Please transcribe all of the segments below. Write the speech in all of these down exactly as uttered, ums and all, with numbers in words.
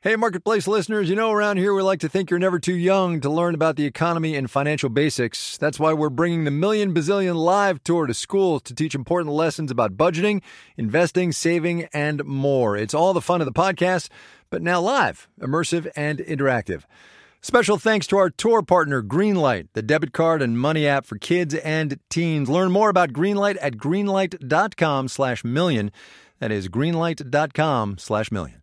Hey, Marketplace listeners, you know around here we like to think you're never too young to learn about the economy and financial basics. That's why we're bringing the Million Bazillion Live Tour to schools to teach important lessons about budgeting, investing, saving, and more. It's all the fun of the podcast, but now live, immersive, and interactive. Special thanks to our tour partner, Greenlight, the debit card and money app for kids and teens. Learn more about Greenlight at greenlight.com slash million. That is greenlight.com slash million.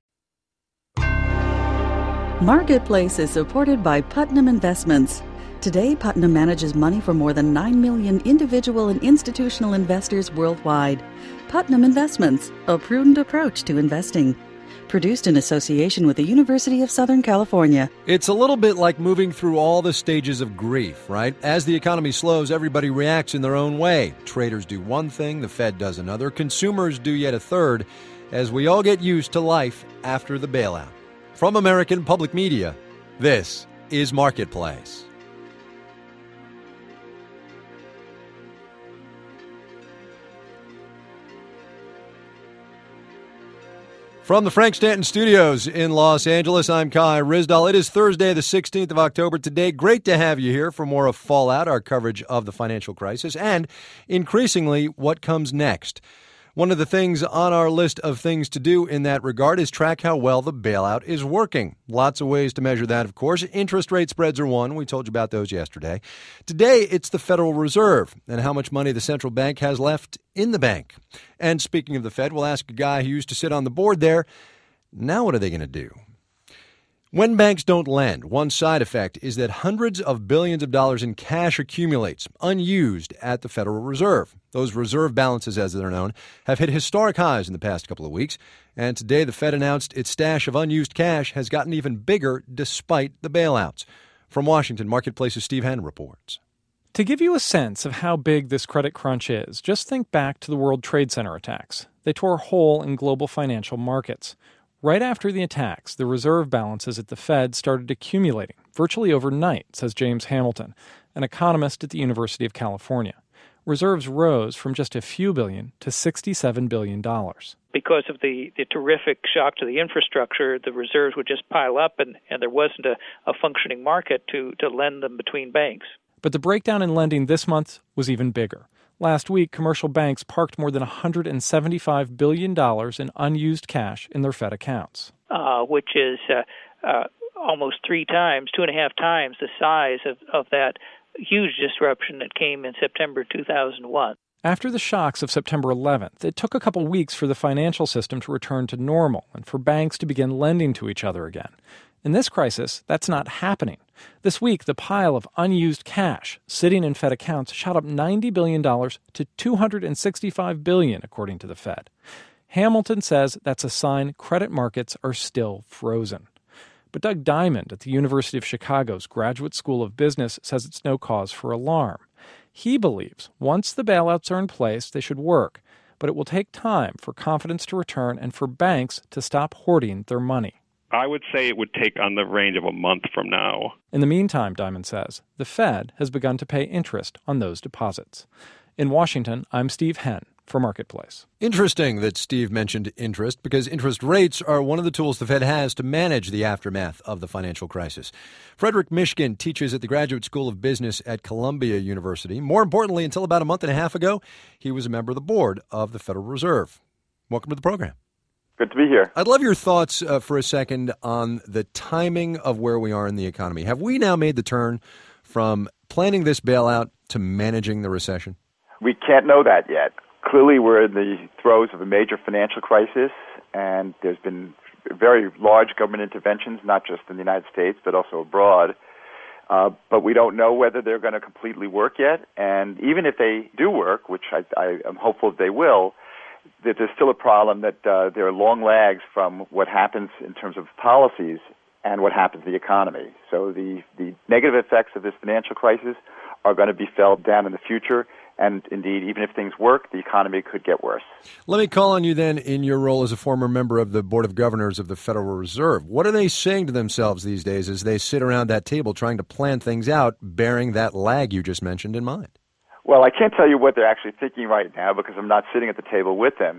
Marketplace is supported by Putnam Investments. Today, Putnam manages money for more than nine million individual and institutional investors worldwide. Putnam Investments, a prudent approach to investing. Produced in association with the University of Southern California. It's a little bit like moving through all the stages of grief, right? As the economy slows, everybody reacts in their own way. Traders do one thing, the Fed does another, consumers do yet a third, as we all get used to life after the bailout. From American Public Media, this is Marketplace. From the Frank Stanton Studios in Los Angeles, I'm Kai Ryssdal. It is Thursday, the sixteenth of October today. Great to have you here for more of Fallout, our coverage of the financial crisis, and increasingly what comes next. One of the things on our list of things to do in that regard is track how well the bailout is working. Lots of ways to measure that, of course. Interest rate spreads are one. We told you about those yesterday. Today, it's the Federal Reserve and how much money the central bank has left in the bank. And speaking of the Fed, we'll ask a guy who used to sit on the board there, now what are they going to do? When banks don't lend, one side effect is that hundreds of billions of dollars in cash accumulates, unused at the Federal Reserve. Those reserve balances, as they're known, have hit historic highs in the past couple of weeks. And today the Fed announced its stash of unused cash has gotten even bigger despite the bailouts. From Washington, Marketplace's Steve Henn reports. To give you a sense of how big this credit crunch is, just think back to the World Trade Center attacks. They tore a hole in global financial markets. Right after the attacks, the reserve balances at the Fed started accumulating, virtually overnight, says James Hamilton, an economist at the University of California. Reserves rose from just a few billion to sixty-seven billion dollars. Because of the, the terrific shock to the infrastructure, the reserves would just pile up, and, and there wasn't a, a functioning market to, to lend them between banks. But the breakdown in lending this month was even bigger. Last week, commercial banks parked more than one hundred seventy-five billion dollars in unused cash in their Fed accounts. Uh, which is uh, uh, almost three times, two and a half times the size of, of that huge disruption that came in September two thousand one. After the shocks of September eleventh, it took a couple weeks for the financial system to return to normal and for banks to begin lending to each other again. In this crisis, that's not happening. This week, the pile of unused cash sitting in Fed accounts shot up ninety billion dollars to two hundred sixty-five billion dollars, according to the Fed. Hamilton says that's a sign credit markets are still frozen. But Doug Diamond at the University of Chicago's Graduate School of Business says it's no cause for alarm. He believes once the bailouts are in place, they should work, but it will take time for confidence to return and for banks to stop hoarding their money. I would say it would take on the range of a month from now. In the meantime, Diamond says, the Fed has begun to pay interest on those deposits. In Washington, I'm Steve Henn for Marketplace. Interesting that Steve mentioned interest, because interest rates are one of the tools the Fed has to manage the aftermath of the financial crisis. Frederick Mishkin teaches at the Graduate School of Business at Columbia University. More importantly, until about a month and a half ago, he was a member of the board of the Federal Reserve. Welcome to the program. Good to be here. I'd love your thoughts uh, for a second on the timing of where we are in the economy. Have we now made the turn from planning this bailout to managing the recession? We can't know that yet. Clearly, we're in the throes of a major financial crisis, and there's been very large government interventions, not just in the United States, but also abroad. Uh, but we don't know whether they're going to completely work yet. And even if they do work, which I, I am hopeful they will, that there's still a problem that uh, there are long lags from what happens in terms of policies and what happens to the economy. So the, the negative effects of this financial crisis are going to be felt down in the future. And indeed, even if things work, the economy could get worse. Let me call on you then in your role as a former member of the Board of Governors of the Federal Reserve. What are they saying to themselves these days as they sit around that table trying to plan things out, bearing that lag you just mentioned in mind? Well, I can't tell you what they're actually thinking right now because I'm not sitting at the table with them.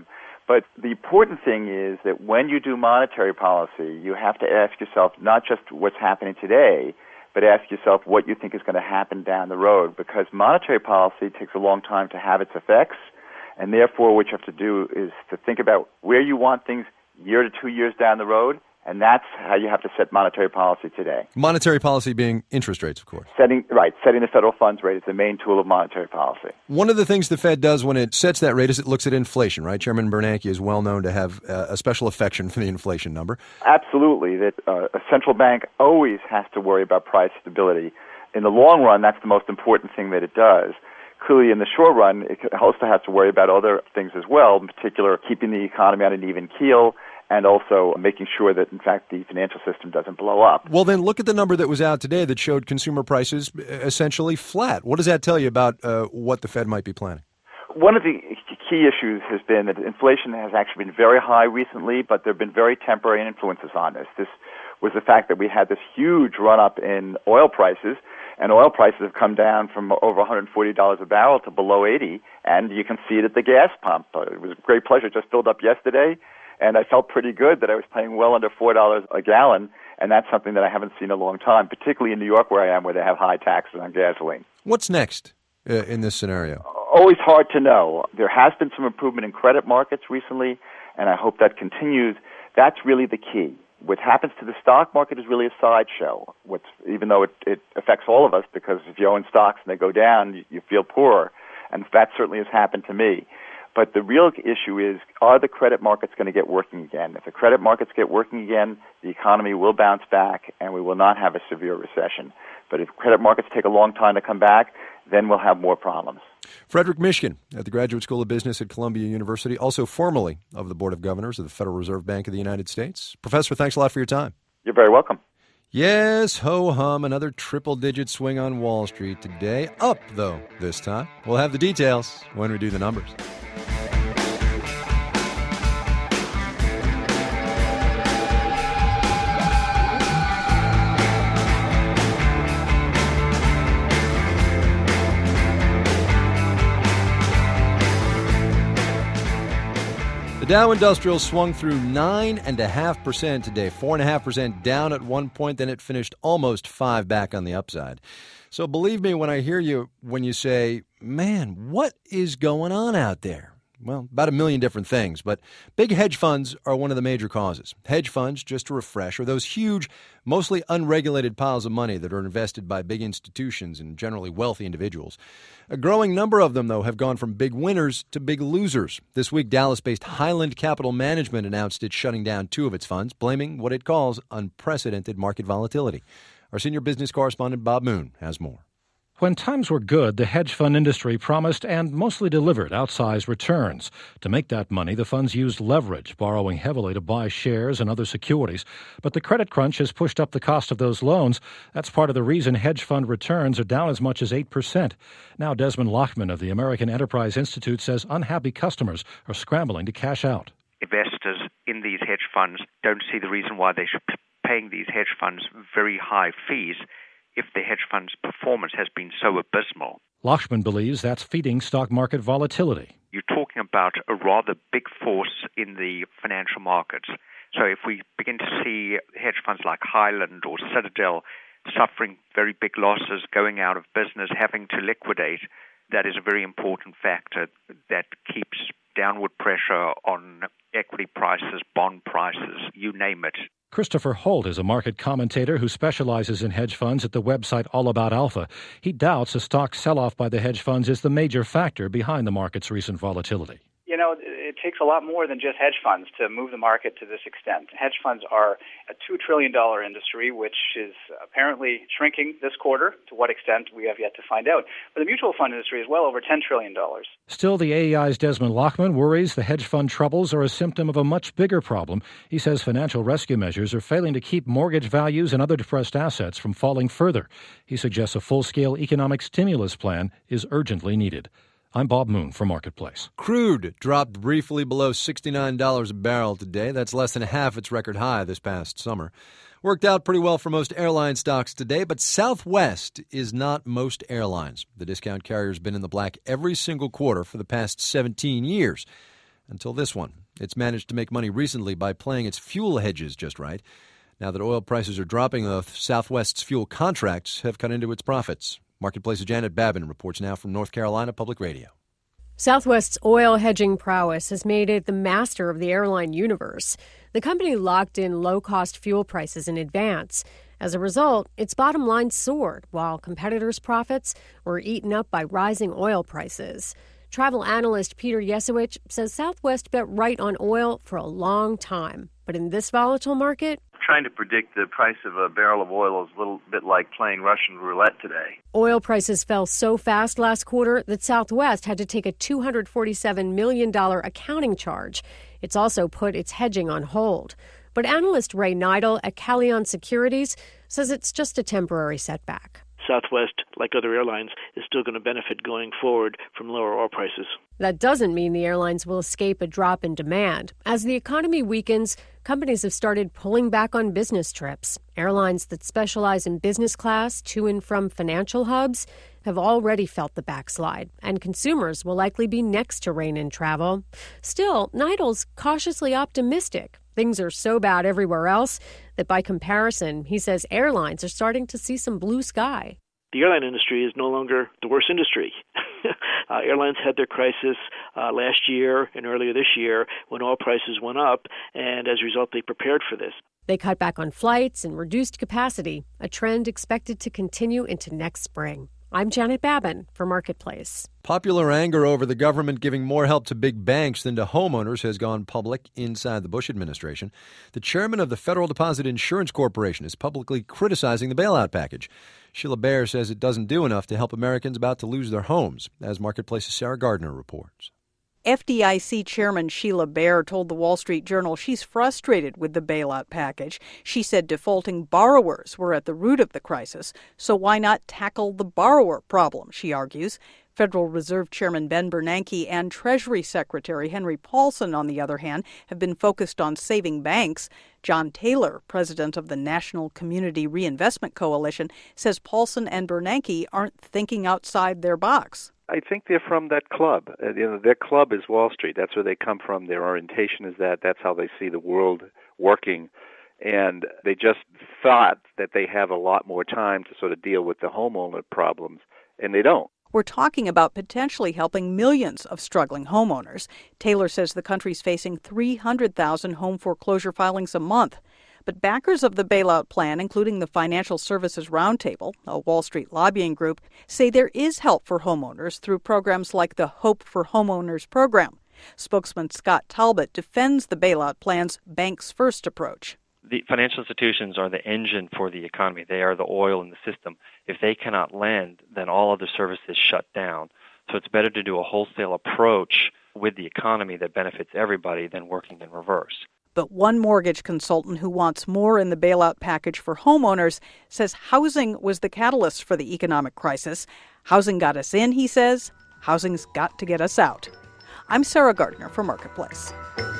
But the important thing is that when you do monetary policy, you have to ask yourself not just what's happening today, but ask yourself what you think is going to happen down the road, because monetary policy takes a long time to have its effects, and therefore what you have to do is to think about where you want things year to two years down the road, and that's how you have to set monetary policy today. Monetary policy being interest rates, of course. Setting right, setting the federal funds rate is the main tool of monetary policy. One of the things the Fed does when it sets that rate is it looks at inflation, right? Chairman Bernanke is well known to have uh, a special affection for the inflation number. Absolutely. That uh, a central bank always has to worry about price stability. In the long run, that's the most important thing that it does. Clearly, in the short run, it also has to worry about other things as well, in particular keeping the economy on an even keel, and also making sure that, in fact, the financial system doesn't blow up. Well, then look at the number that was out today that showed consumer prices essentially flat. What does that tell you about uh, what the Fed might be planning? One of the key issues has been that inflation has actually been very high recently, but there have been very temporary influences on this. This was the fact that we had this huge run-up in oil prices, and oil prices have come down from over one hundred forty dollars a barrel to below eighty, and you can see it at the gas pump. Uh, it was a great pleasure. Just filled up yesterday, and I felt pretty good that I was paying well under four dollars a gallon, and that's something that I haven't seen in a long time, particularly in New York where I am, where they have high taxes on gasoline. What's next uh, in this scenario? Always hard to know. There has been some improvement in credit markets recently, and I hope that continues. That's really the key. What happens to the stock market is really a sideshow, What's, even though it, it affects all of us, because if you own stocks and they go down, you, you feel poorer, and that certainly has happened to me. But the real issue is, are the credit markets going to get working again? If the credit markets get working again, the economy will bounce back, and we will not have a severe recession. But if credit markets take a long time to come back, then we'll have more problems. Frederick Mishkin at the Graduate School of Business at Columbia University, also formerly of the Board of Governors of the Federal Reserve Bank of the United States. Professor, thanks a lot for your time. You're very welcome. Yes, ho-hum, another triple-digit swing on Wall Street today. Up, though, this time. We'll have the details when we do the numbers. The Dow Industrial swung through nine point five percent today, four point five percent down at one point, then it finished almost five back on the upside. So believe me when I hear you when you say, man, what is going on out there? Well, about a million different things, but big hedge funds are one of the major causes. Hedge funds, just to refresh, are those huge, mostly unregulated piles of money that are invested by big institutions and generally wealthy individuals. A growing number of them, though, have gone from big winners to big losers. This week, Dallas-based Highland Capital Management announced it's shutting down two of its funds, blaming what it calls unprecedented market volatility. Our senior business correspondent, Bob Moon, has more. When times were good, the hedge fund industry promised and mostly delivered outsized returns. To make that money, the funds used leverage, borrowing heavily to buy shares and other securities. But the credit crunch has pushed up the cost of those loans. That's part of the reason hedge fund returns are down as much as eight percent. Now Desmond Lachman of the American Enterprise Institute says unhappy customers are scrambling to cash out. Investors in these hedge funds don't see the reason why they should be paying these hedge funds very high fees if the hedge fund's performance has been so abysmal. Lachman believes that's feeding stock market volatility. You're talking about a rather big force in the financial markets. So if we begin to see hedge funds like Highland or Citadel suffering very big losses, going out of business, having to liquidate, that is a very important factor that keeps downward pressure on equity prices, bond prices, you name it. Christopher Holt is a market commentator who specializes in hedge funds at the website All About Alpha. He doubts a stock sell-off by the hedge funds is the major factor behind the market's recent volatility. You know, it takes a lot more than just hedge funds to move the market to this extent. Hedge funds are a two trillion dollars industry, which is apparently shrinking this quarter. To what extent, we have yet to find out. But the mutual fund industry is well over ten trillion dollars. Still, the A E I's Desmond Lachman worries the hedge fund troubles are a symptom of a much bigger problem. He says financial rescue measures are failing to keep mortgage values and other depressed assets from falling further. He suggests a full-scale economic stimulus plan is urgently needed. I'm Bob Moon for Marketplace. Crude dropped briefly below sixty-nine dollars a barrel today. That's less than half its record high this past summer. Worked out pretty well for most airline stocks today, but Southwest is not most airlines. The discount carrier's been in the black every single quarter for the past seventeen years, until this one. It's managed to make money recently by playing its fuel hedges just right. Now that oil prices are dropping, the Southwest's fuel contracts have cut into its profits. Marketplace's Janet Babin reports now from North Carolina Public Radio. Southwest's oil hedging prowess has made it the master of the airline universe. The company locked in low-cost fuel prices in advance. As a result, its bottom line soared, while competitors' profits were eaten up by rising oil prices. Travel analyst Peter Yesowich says Southwest bet right on oil for a long time. But in this volatile market, trying to predict the price of a barrel of oil is a little bit like playing Russian roulette today. Oil prices fell so fast last quarter that Southwest had to take a two hundred forty-seven million dollars accounting charge. It's also put its hedging on hold. But analyst Ray Neidel at Callion Securities says it's just a temporary setback. Southwest, like other airlines, is still going to benefit going forward from lower oil prices. That doesn't mean the airlines will escape a drop in demand. As the economy weakens, companies have started pulling back on business trips. Airlines that specialize in business class to and from financial hubs have already felt the backslide, and consumers will likely be next to rein in travel. Still, Neidel's cautiously optimistic. Things are so bad everywhere else that by comparison, he says airlines are starting to see some blue sky. The airline industry is no longer the worst industry. uh, airlines had their crisis uh, last year and earlier this year when oil prices went up, and as a result, they prepared for this. They cut back on flights and reduced capacity, a trend expected to continue into next spring. I'm Janet Babin for Marketplace. Popular anger over the government giving more help to big banks than to homeowners has gone public inside the Bush administration. The chairman of the Federal Deposit Insurance Corporation is publicly criticizing the bailout package. Sheila Bair says it doesn't do enough to help Americans about to lose their homes, as Marketplace's Sarah Gardner reports. F D I C Chairman Sheila Bair told the Wall Street Journal she's frustrated with the bailout package. She said defaulting borrowers were at the root of the crisis, so why not tackle the borrower problem, she argues. Federal Reserve Chairman Ben Bernanke and Treasury Secretary Henry Paulson, on the other hand, have been focused on saving banks. John Taylor, president of the National Community Reinvestment Coalition, says Paulson and Bernanke aren't thinking outside their box. I think they're from that club. Uh, you know, their club is Wall Street. That's where they come from. Their orientation is that. That's how they see the world working. And they just thought that they have a lot more time to sort of deal with the homeowner problems, and they don't. We're talking about potentially helping millions of struggling homeowners. Taylor says the country's facing three hundred thousand home foreclosure filings a month. But backers of the bailout plan, including the Financial Services Roundtable, a Wall Street lobbying group, say there is help for homeowners through programs like the Hope for Homeowners program. Spokesman Scott Talbot defends the bailout plan's banks first approach. The financial institutions are the engine for the economy. They are the oil in the system. If they cannot lend, then all other services shut down. So it's better to do a wholesale approach with the economy that benefits everybody than working in reverse. But one mortgage consultant who wants more in the bailout package for homeowners says housing was the catalyst for the economic crisis. Housing got us in, he says. Housing's got to get us out. I'm Sarah Gardner for Marketplace.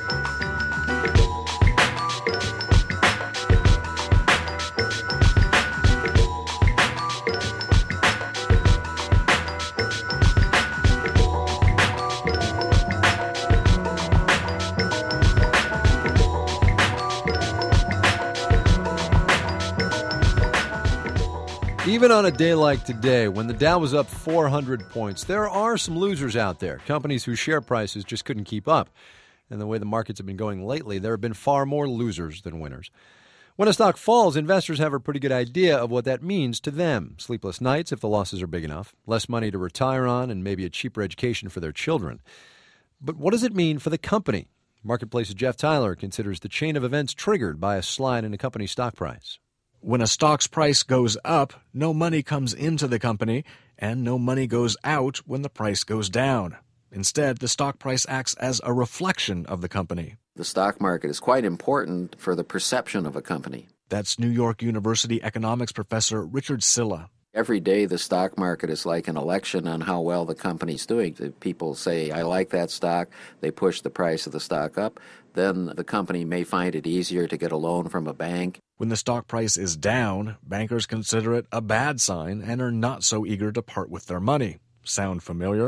Even on a day like today, when the Dow was up four hundred points, there are some losers out there, companies whose share prices just couldn't keep up. And the way the markets have been going lately, there have been far more losers than winners. When a stock falls, investors have a pretty good idea of what that means to them. Sleepless nights if the losses are big enough, less money to retire on, and maybe a cheaper education for their children. But what does it mean for the company? Marketplace's Jeff Tyler considers the chain of events triggered by a slide in a company's stock price. When a stock's price goes up, no money comes into the company, and no money goes out when the price goes down. Instead, the stock price acts as a reflection of the company. The stock market is quite important for the perception of a company. That's New York University economics professor Richard Silla. Every day the stock market is like an election on how well the company's doing. People say, I like that stock. They push the price of the stock up. Then the company may find it easier to get a loan from a bank. When the stock price is down, bankers consider it a bad sign and are not so eager to part with their money. Sound familiar?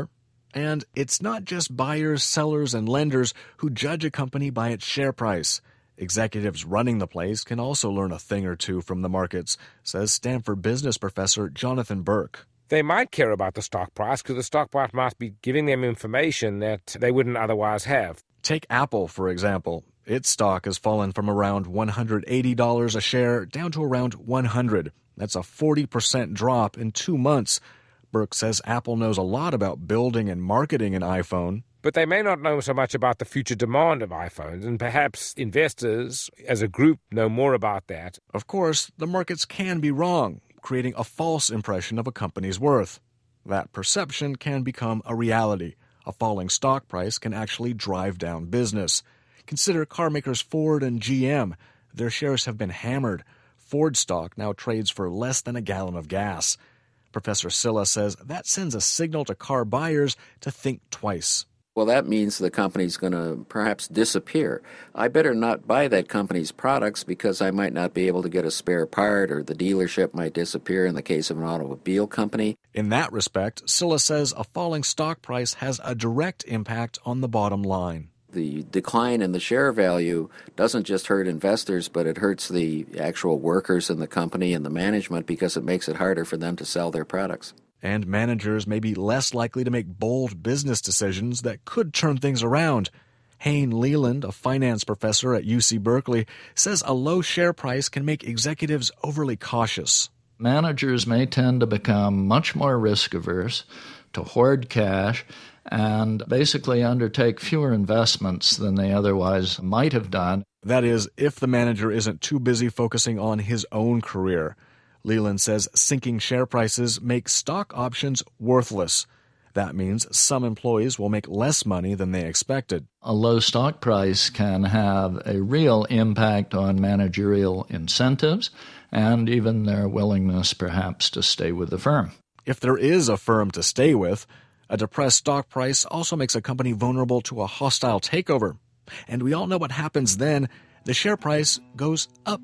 And it's not just buyers, sellers, and lenders who judge a company by its share price. Executives running the place can also learn a thing or two from the markets, says Stanford business professor Jonathan Burke. They might care about the stock price because the stock price might be giving them information that they wouldn't otherwise have. Take Apple, for example. Its stock has fallen from around one hundred eighty dollars a share down to around one hundred dollars. That's a forty percent drop in two months. Burke says Apple knows a lot about building and marketing an iPhone. But they may not know so much about the future demand of iPhones, and perhaps investors as a group know more about that. Of course, the markets can be wrong, creating a false impression of a company's worth. That perception can become a reality. A falling stock price can actually drive down business. Consider car makers Ford and G M. Their shares have been hammered. Ford stock now trades for less than a gallon of gas. Professor Silla says that sends a signal to car buyers to think twice. Well, that means the company's going to perhaps disappear. I better not buy that company's products because I might not be able to get a spare part, or the dealership might disappear in the case of an automobile company. In that respect, Silla says a falling stock price has a direct impact on the bottom line. The decline in the share value doesn't just hurt investors, but it hurts the actual workers in the company and the management because it makes it harder for them to sell their products. And managers may be less likely to make bold business decisions that could turn things around. Hayne Leland, a finance professor at U C Berkeley, says a low share price can make executives overly cautious. Managers may tend to become much more risk-averse, to hoard cash, and basically undertake fewer investments than they otherwise might have done. That is, if the manager isn't too busy focusing on his own career. Leland says sinking share prices make stock options worthless. That means some employees will make less money than they expected. A low stock price can have a real impact on managerial incentives and even their willingness perhaps to stay with the firm. If there is a firm to stay with, a depressed stock price also makes a company vulnerable to a hostile takeover. And we all know what happens then. The share price goes up.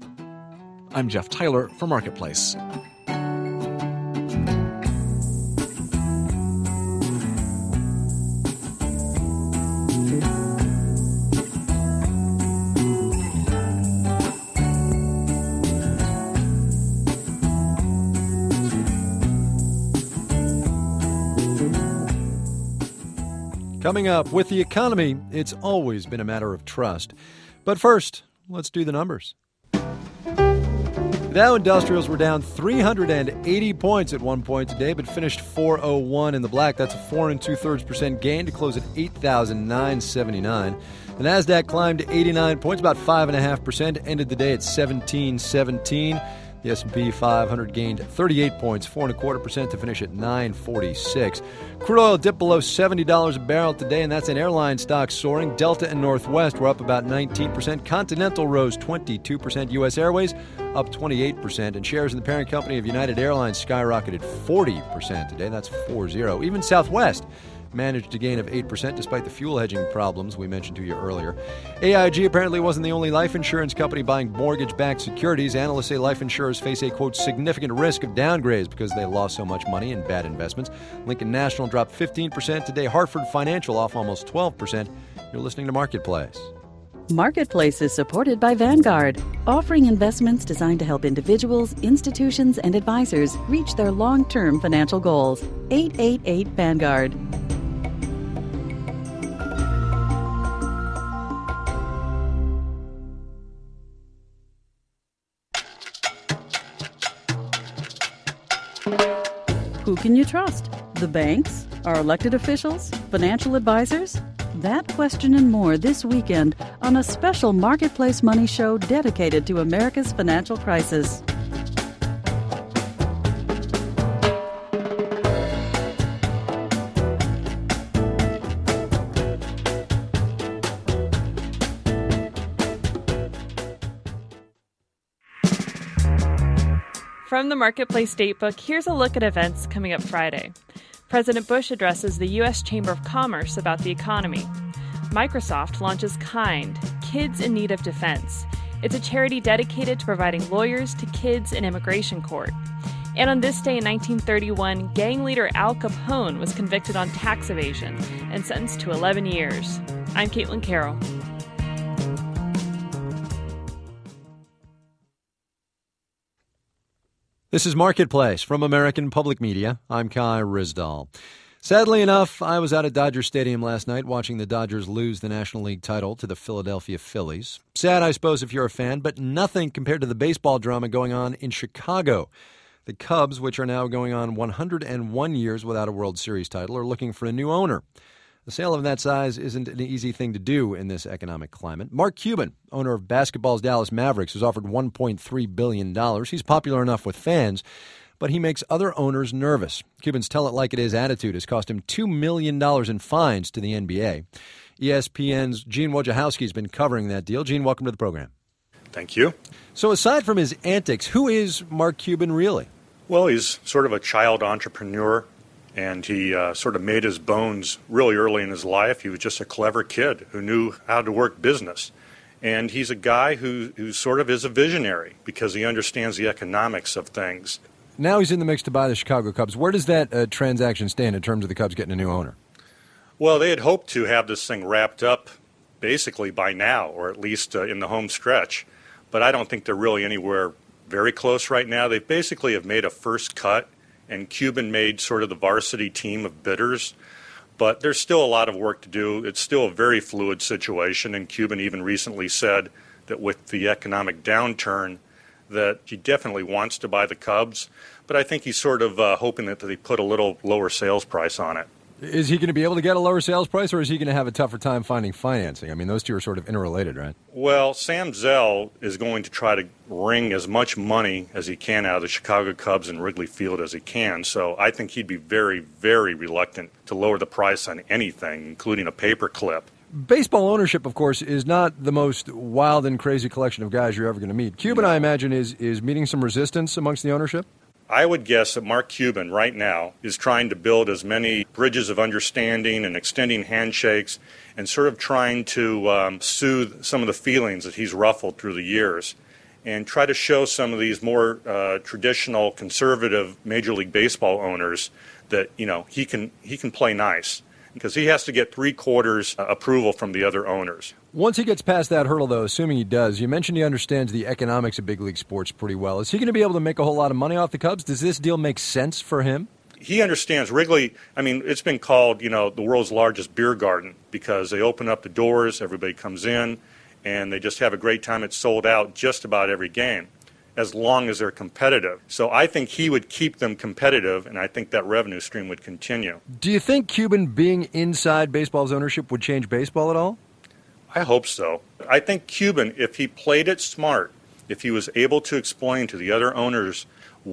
I'm Jeff Tyler for Marketplace. Coming up, with the economy, it's always been a matter of trust. But first, let's do the numbers. The Dow Industrials were down three hundred eighty points at one point today, but finished four oh one in the black. That's a four and two-thirds percent gain to close at eight thousand nine hundred seventy-nine. The Nasdaq climbed eighty-nine points, about five point five percent, ended the day at seventeen seventeen. The S and P five hundred gained thirty-eight points, four and a quarter percent to finish at nine forty-six. Crude oil dipped below seventy dollars a barrel today, and that's an airline stock soaring. Delta and Northwest were up about nineteen percent. Continental rose twenty-two percent. U S Airways up twenty-eight percent. And shares in the parent company of United Airlines skyrocketed forty percent today. That's four zero. Even Southwest managed a gain of eight percent despite the fuel hedging problems we mentioned to you earlier. A I G apparently wasn't the only life insurance company buying mortgage-backed securities. Analysts say life insurers face a, quote, significant risk of downgrades because they lost so much money in bad investments. Lincoln National dropped fifteen percent today. Hartford Financial off almost twelve percent. You're listening to Marketplace. Marketplace is supported by Vanguard, offering investments designed to help individuals, institutions, and advisors reach their long-term financial goals. eight eight eight Vanguard. Who can you trust? The banks? Our elected officials? Financial advisors? That question and more this weekend on a special Marketplace Money show dedicated to America's financial crisis. From the Marketplace Datebook, here's a look at events coming up Friday. President Bush addresses the U S Chamber of Commerce about the economy. Microsoft launches KIND, Kids in Need of Defense. It's a charity dedicated to providing lawyers to kids in immigration court. And on this day in nineteen thirty-one, gang leader Al Capone was convicted on tax evasion and sentenced to eleven years. I'm Caitlin Carroll. This is Marketplace from American Public Media. I'm Kai Ryssdal. Sadly enough, I was out at Dodger Stadium last night watching the Dodgers lose the National League title to the Philadelphia Phillies. Sad, I suppose, if you're a fan, but nothing compared to the baseball drama going on in Chicago. The Cubs, which are now going on one hundred one years without a World Series title, are looking for a new owner. The sale of that size isn't an easy thing to do in this economic climate. Mark Cuban, owner of basketball's Dallas Mavericks, has offered one point three billion dollars. He's popular enough with fans, but he makes other owners nervous. Cuban's tell-it-like-it-is attitude has cost him two million dollars in fines to the N B A. E S P N's Gene Wojciechowski has been covering that deal. Gene, welcome to the program. Thank you. So aside from his antics, who is Mark Cuban really? Well, he's sort of a child entrepreneur. And he uh, sort of made his bones really early in his life. He was just a clever kid who knew how to work business. And he's a guy who, who sort of is a visionary because he understands the economics of things. Now he's in the mix to buy the Chicago Cubs. Where does that uh, transaction stand in terms of the Cubs getting a new owner? Well, they had hoped to have this thing wrapped up basically by now, or at least uh, in the home stretch. But I don't think they're really anywhere very close right now. They basically have made a first cut. And Cuban made sort of the varsity team of bidders. But there's still a lot of work to do. It's still a very fluid situation. And Cuban even recently said that with the economic downturn that he definitely wants to buy the Cubs. But I think he's sort of uh, hoping that they put a little lower sales price on it. Is he going to be able to get a lower sales price, or is he going to have a tougher time finding financing? I mean, those two are sort of interrelated, right? Well, Sam Zell is going to try to wring as much money as he can out of the Chicago Cubs and Wrigley Field as he can. So I think he'd be very, very reluctant to lower the price on anything, including a paperclip. Baseball ownership, of course, is not the most wild and crazy collection of guys you're ever going to meet. Cuban, no. I imagine, is, is meeting some resistance amongst the ownership? I would guess that Mark Cuban right now is trying to build as many bridges of understanding and extending handshakes and sort of trying to um, soothe some of the feelings that he's ruffled through the years and try to show some of these more uh, traditional conservative Major League Baseball owners that, you know, he can he can play nice because he has to get three-quarters uh, approval from the other owners. Once he gets past that hurdle, though, assuming he does, you mentioned he understands the economics of big league sports pretty well. Is he going to be able to make a whole lot of money off the Cubs? Does this deal make sense for him? He understands. Wrigley, I mean, it's been called, you know, the world's largest beer garden because they open up the doors, everybody comes in, and they just have a great time. It's sold out just about every game, as long as they're competitive. So I think he would keep them competitive, and I think that revenue stream would continue. Do you think Cuban being inside baseball's ownership would change baseball at all? I hope so. I think Cuban, if he played it smart, if he was able to explain to the other owners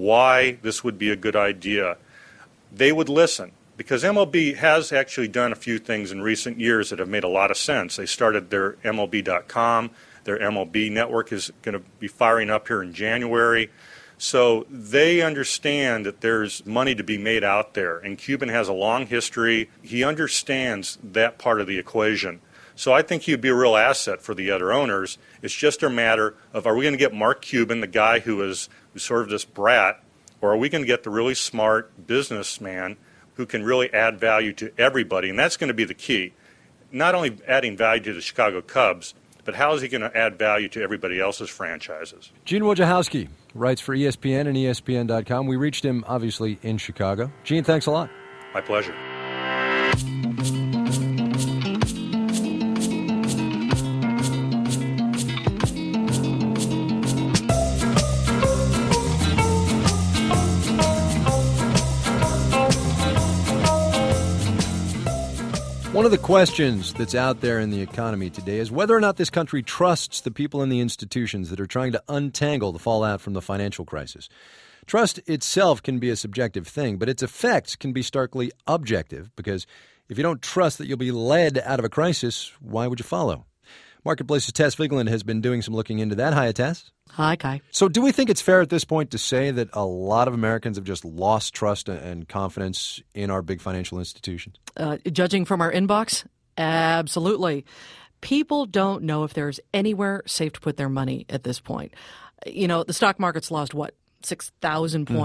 why this would be a good idea, they would listen. Because M L B has actually done a few things in recent years that have made a lot of sense. They started their M L B dot com. Their M L B network is going to be firing up here in January. So they understand that there's money to be made out there. And Cuban has a long history. He understands that part of the equation. So I think he would be a real asset for the other owners. It's just a matter of, are we going to get Mark Cuban, the guy who is who's sort of this brat, or are we going to get the really smart businessman who can really add value to everybody? And that's going to be the key. Not only adding value to the Chicago Cubs, but how is he going to add value to everybody else's franchises? Gene Wojciechowski writes for E S P N and E S P N dot com. We reached him, obviously, in Chicago. Gene, thanks a lot. My pleasure. One of the questions that's out there in the economy today is whether or not this country trusts the people in the institutions that are trying to untangle the fallout from the financial crisis. Trust itself can be a subjective thing, but its effects can be starkly objective, because if you don't trust that you'll be led out of a crisis, why would you follow? Marketplace's Tess Figland has been doing some looking into that. Hiya, Tess. Hi, Kai. So do we think it's fair at this point to say that a lot of Americans have just lost trust and confidence in our big financial institutions? Uh, judging from our inbox, absolutely. People don't know if there's anywhere safe to put their money at this point. You know, the stock market's lost, what, six thousand points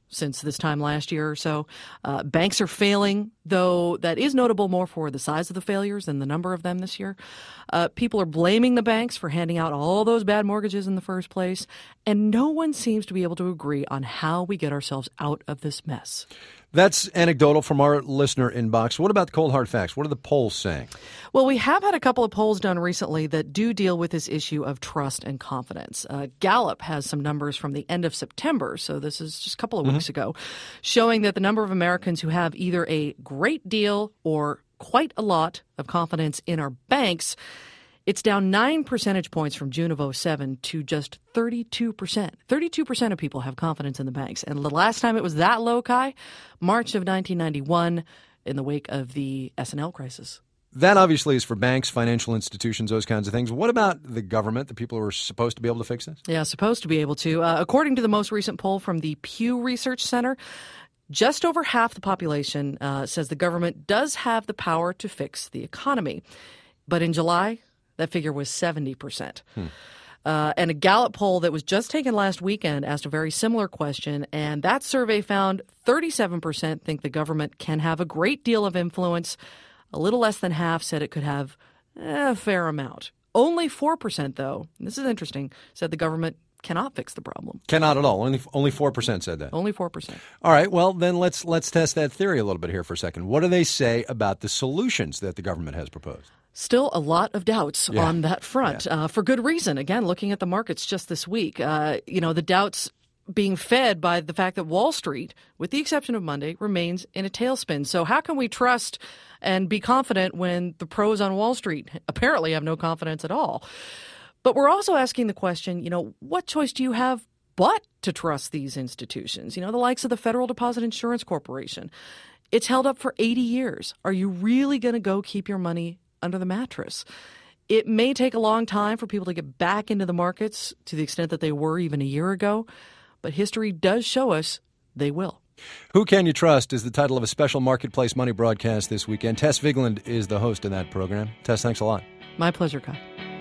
since this time last year or so. Uh, banks are failing, though that is notable more for the size of the failures than the number of them this year. Uh, people are blaming the banks for handing out all those bad mortgages in the first place, and no one seems to be able to agree on how we get ourselves out of this mess. That's anecdotal from our listener inbox. What about the cold hard facts? What are the polls saying? Well, we have had a couple of polls done recently that do deal with this issue of trust and confidence. Uh, Gallup has some numbers from the end of September, so this is just a couple of mm-hmm. weeks ago, showing that the number of Americans who have either a great deal or quite a lot of confidence in our banks, it's down nine percentage points from June of oh seven to just thirty-two percent. thirty-two percent of people have confidence in the banks. And the last time it was that low, Kai, March of nineteen ninety-one, in the wake of the S and L crisis. That obviously is for banks, financial institutions, those kinds of things. What about the government, the people who are supposed to be able to fix this? Yeah, supposed to be able to. Uh, according to the most recent poll from the Pew Research Center, just over half the population uh, says the government does have the power to fix the economy. But in July, that figure was seventy percent. Hmm. Uh, and a Gallup poll that was just taken last weekend asked a very similar question, and that survey found thirty-seven percent think the government can have a great deal of influence. A little less than half said it could have a fair amount. Only four percent, though, and this is interesting, said the government cannot fix the problem. Cannot at all. Only only four percent said that. Only four percent. All right. Well, then let's let's test that theory a little bit here for a second. What do they say about the solutions that the government has proposed? Still a lot of doubts yeah. on that front, yeah. uh, for good reason. Again, looking at the markets just this week, uh, you know, the doubts being fed by the fact that Wall Street, with the exception of Monday, remains in a tailspin. So how can we trust and be confident when the pros on Wall Street apparently have no confidence at all? But we're also asking the question, you know, what choice do you have but to trust these institutions? You know, the likes of the Federal Deposit Insurance Corporation. It's held up for eighty years. Are you really going to go keep your money under the mattress? It may take a long time for people to get back into the markets to the extent that they were even a year ago, but history does show us they will. Who Can You Trust is the title of a special Marketplace Money broadcast this weekend. Tess Vigland is the host of that program. Tess, thanks a lot. My pleasure, Kai.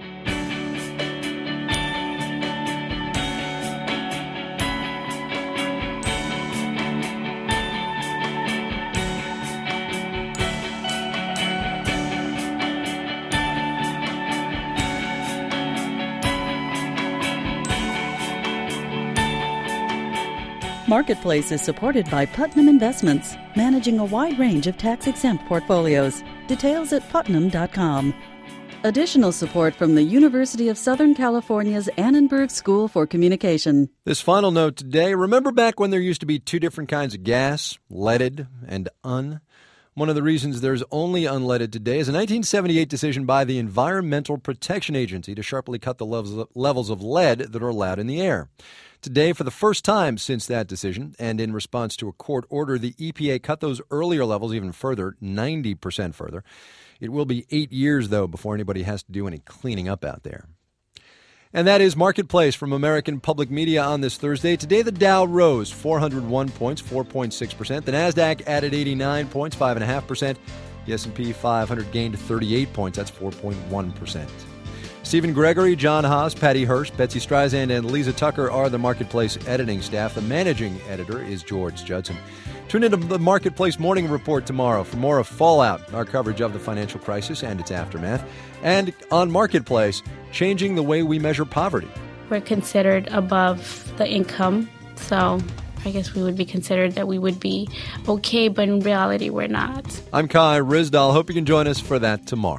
Marketplace is supported by Putnam Investments, managing a wide range of tax-exempt portfolios. Details at putnam dot com. Additional support from the University of Southern California's Annenberg School for Communication. This final note today, remember back when there used to be two different kinds of gas, leaded and un? One of the reasons there's only unleaded today is a nineteen seventy-eight decision by the Environmental Protection Agency to sharply cut the levels of lead that are allowed in the air. Today, for the first time since that decision, and in response to a court order, the E P A cut those earlier levels even further, ninety percent further. It will be eight years, though, before anybody has to do any cleaning up out there. And that is Marketplace from American Public Media on this Thursday. Today, the Dow rose four hundred one points, four point six percent. The NASDAQ added eighty-nine points, five point five percent. The S and P five hundred gained thirty-eight points. That's four point one percent. Stephen Gregory, John Haas, Patty Hirsch, Betsy Streisand, and Lisa Tucker are the Marketplace editing staff. The managing editor is George Judson. Tune into the Marketplace Morning Report tomorrow for more of Fallout, our coverage of the financial crisis and its aftermath. And on Marketplace, changing the way we measure poverty. We're considered above the income, so I guess we would be considered that we would be okay, but in reality, we're not. I'm Kai Ryssdal. Hope you can join us for that tomorrow.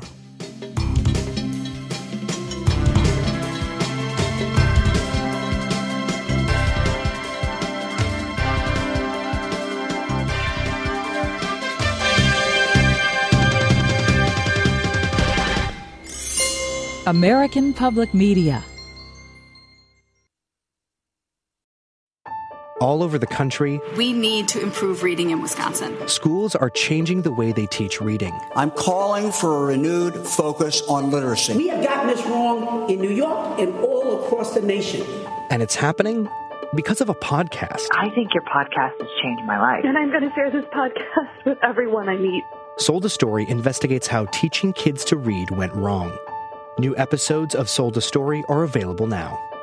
American Public Media. All over the country, we need to improve reading in Wisconsin. Schools are changing the way they teach reading. I'm calling for a renewed focus on literacy. We have gotten this wrong in New York and all across the nation. And it's happening because of a podcast. I think your podcast has changed my life. And I'm going to share this podcast with everyone I meet. Sold a Story investigates how teaching kids to read went wrong. New episodes of Sold a Story are available now.